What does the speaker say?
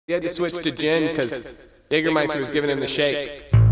He had to switch to gin because Jägermeister was giving him the shakes.